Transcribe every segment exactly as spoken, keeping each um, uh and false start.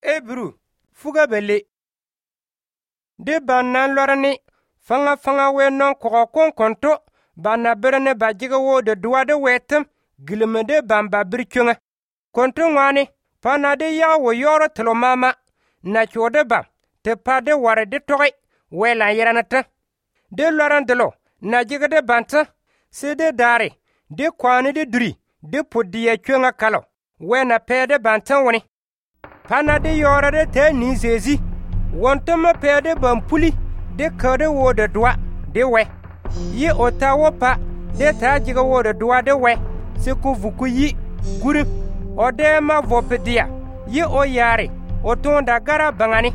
Ebru fuga bele de bannan lorani fanga fanga we non ko kon konto banna berene bajiga wo de duwa de wetem gilme de bamba birchunga konto ngani pana de ya wo yoro tlo mama na chode ba te pa de ware de toy wela yeranata de lorandelo na jiga de banta se de dare de kwani de duri de podiya chunga kalo we na pede banta woni pana de yoro de te ni zezi wontama pede bampuli de kade wo de dwa de we yi otawo pa de ta jiga wo de dwa de we se ko vuku yi guri o de ma vopedia yi o yare o tonda gara bangani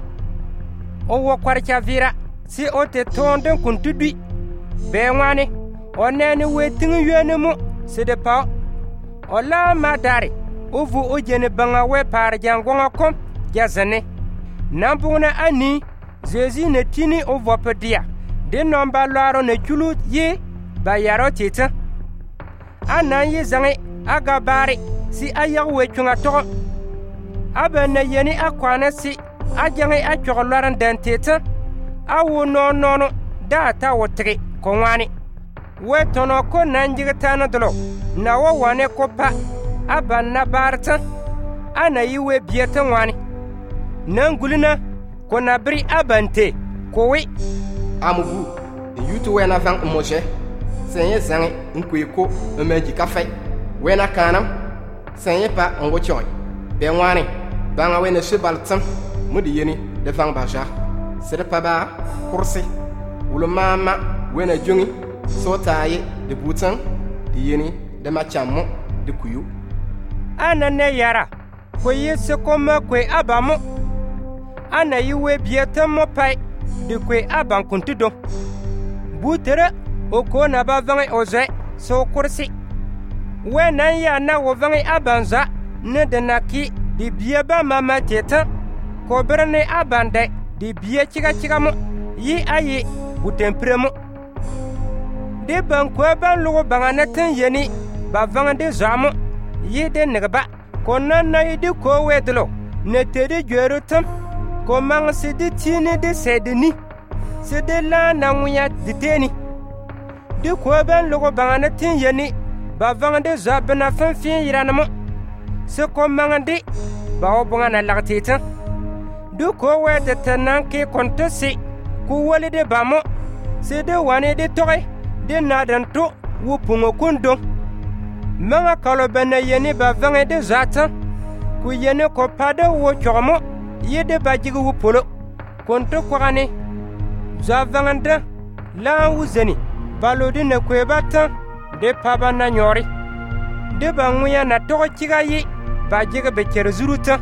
o wo kwarcha vira si o te tonde kuntudui be ngani o nene wetin yene mu se de pa o la ma dare o vu o jene banga we par jangonga kom jazane nambuna ani zezi ne tini o vopedia de nomba laro ne chulu ye ba yaro tita anan ye zange aga bari si ayaw we chunga to abana yeni akwana si ajange a chogloran den tita awu no no no da ta wotre ko wani we tono ko nanjiga tana dolo na wo wane ko pa abanna barta ana yi we bieta wani nangulina ko nabri abante ko we amubu yutu wena van moje senye zange nkweko emeji kafe wena kanam senye pa ngo choy be wani banga wena shibaltam mudi yeni de van baja sede pa ba kursi wulu mama wena jungi so taye de butan de yeni de machamo de kuyu anane yara ko yese ko ma ko abamu ana yiwe bieta mo pai de kwe aban kuntudo butere oko na ba vangi oze so kursi we nan ya na wo vangi abanza ne de naki di bie ba mama teta ko brene abande di bie chiga chiga mo yi ayi butempremo de ban ko ban lugo bangana tan yeni ba vangi de zamo yi de negba ko nan na yi di ko wedlo ne tede jero tam ko mang se de tine de sedeni se de la na nguya diteni de ko ben logo bangana tin yeni ba vangande zabna fan fin yiranamo se ko mangande ba obongana lagtita du ko we de tanan ke kontesi ku wali de bamo se de wane de toy de nadanto wu pungo kundo manga kalo bena yeni ba vangande zata ku yeni ko pada wo chomo yede bajigu wupolo konto kwani zavanganda la wuzeni balodi ne kwebata de paba na nyori de banguya na to chiga yi bajiga be zuruta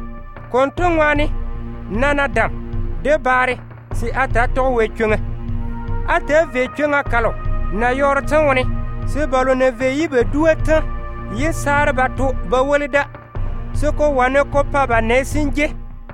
konto ngwani nana dam de bare si ata to wechunga ata vechunga kalo na yorta woni se balo ne veyi be dueta yi sar bato ba wolida soko wane ko paba ne sinje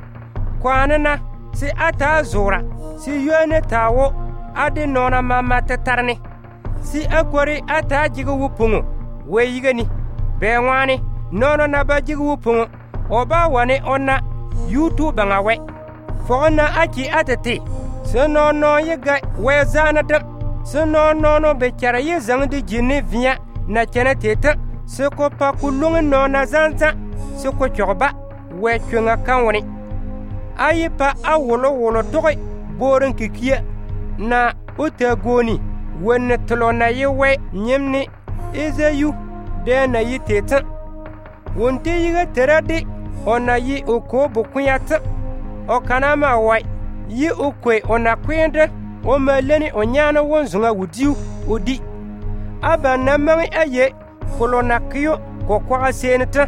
kwanana si ata zura si yone tawo ade nona mama tatarne si akwari ata jiga wupungu we yigani be wani nono na ba jiga wupungu oba wane onna youtube ngawe fona aki atete se nono yiga we zana dam se nono no be chara ye zangdi jini via na chena teta se ko pa kulungu nona zanza se ko choba we chunga kanwani ayi pa awolo wolo toy boren kikia na utagoni wenne tlona yewe nyemni ezeyu de na yiteta wonte yiga terade ona yi oko bokuyata o kanama wai yi okwe ona kwende o maleni onyana wonzunga wudiu odi abana mami aye kolona kiyo ko kwa seneta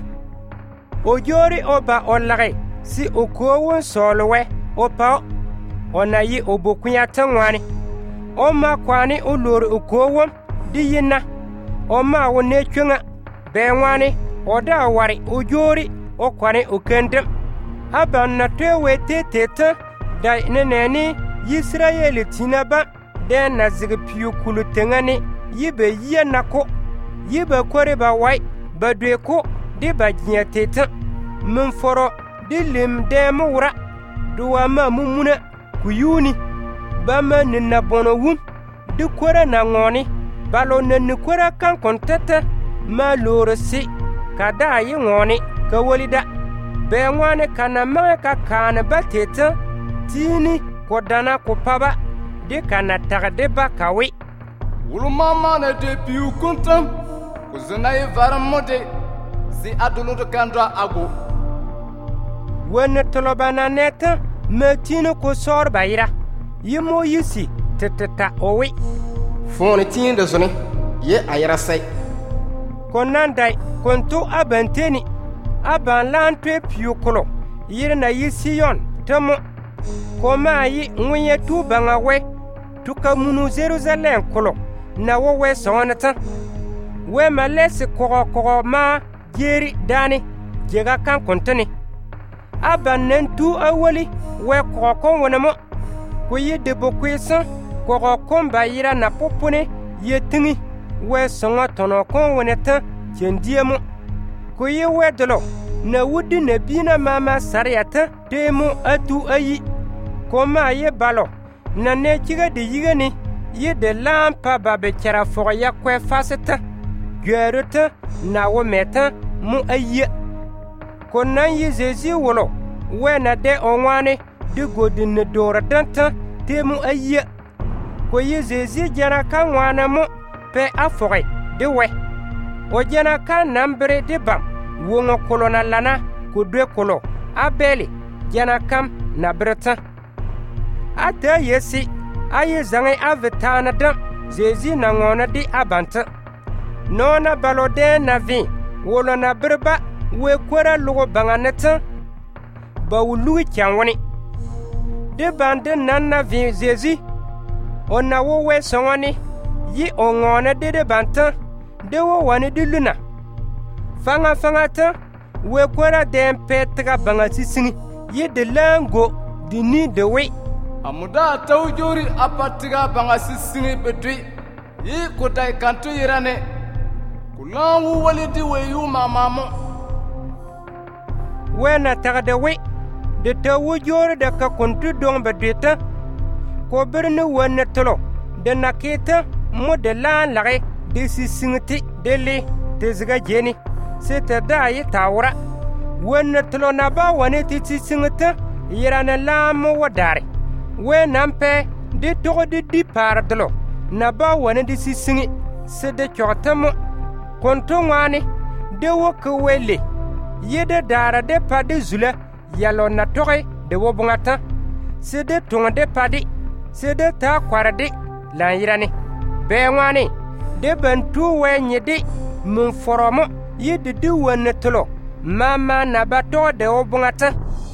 o jori oba olare si okowon solwe opa ona yi obokunya tangwani o ma kwani o lor okowon di yina o ma wone twanga be nwani o da wari o jori o kwani o kendem abanna tewe teteta da neneni Yisraeli tinaba de na zigpiu kulu tengani yibe yiya nako yibe kore ba wai badwe ko de ba jinya teta min foro di lim dem wura duwa ma mumuna ku yuni bama ninna bono wum di kwara na ngoni balo nan kwara kan kontata ma lorisi kada yi ngoni ka wolida be ngwane kana ma ka kana bateta tini ko dana ko paba de kana tagde ba kawi wulu mama na de piu kuntam ko zanaye varamode si adulu de kandra ago wona tolobana neta metino ko sor bayira yimo yisi teteta owi fone tin de zone ye ayra sai konandai kontu abanteni aban lantwe piukolo yirna yisiyon tamo koma yi nwenye tu banga we tuka munu Jerusalem kolo na wo we sonata we malesi koko koko ma jeri dani jega kan kontani aban nentu awali we koko kon wonamo ko yede bokwesa koko kon bayira na popone yetingi we songa tono kon woneta jendiemo ko ye wedolo na wudi na bina mama sariyata temu atu ayi koma ye balo na ne kiga de yigani ye de lampa babe kera fo ya kwe faseta gerota na wo meta mu ayi ko nan ye zezi wolo we na de onwane de godin ne dora danta temu ayi ko ye zezi jara kan wana mu pe afoge de we o jana kan nambre de bam wongo kolona lana ko dwe kolo abeli jana kam na breta ata yesi aye zangai avetana dam zezi na ngona di abanta nona balode na vi wolo na brba we kwara lugo banganeta ba wulu kyanwani de bande nan na vi zezi ona wo we songoni yi ongona de de banta de wo wani diluna fanga fanga ta we kwara dem petra banga sisingi ye de lango dini de we amuda tawjori apatiga banga sisingi betwi yi kodai kanto yirane kulangu walidi we yu mamamo we na tagde we de tawjori de ka kontu dong bedeta ko berne wonne tolo de naketa mo de lan lare de sisingti de le de zga jeni sete da yi tawra wonne tolo na ba woni titi singta yirana lamu wadare we nampe de togo de di pardlo na ba woni di sisingi se de chotamo konto ngani de wo ko wele yede dara de pade zula yalo na toge de wo bungata se de tonga de padi se de ta kwarade la yirani be ngani de bantu we nyidi mun foromo yede di wonne tolo mama na bato de wo bungata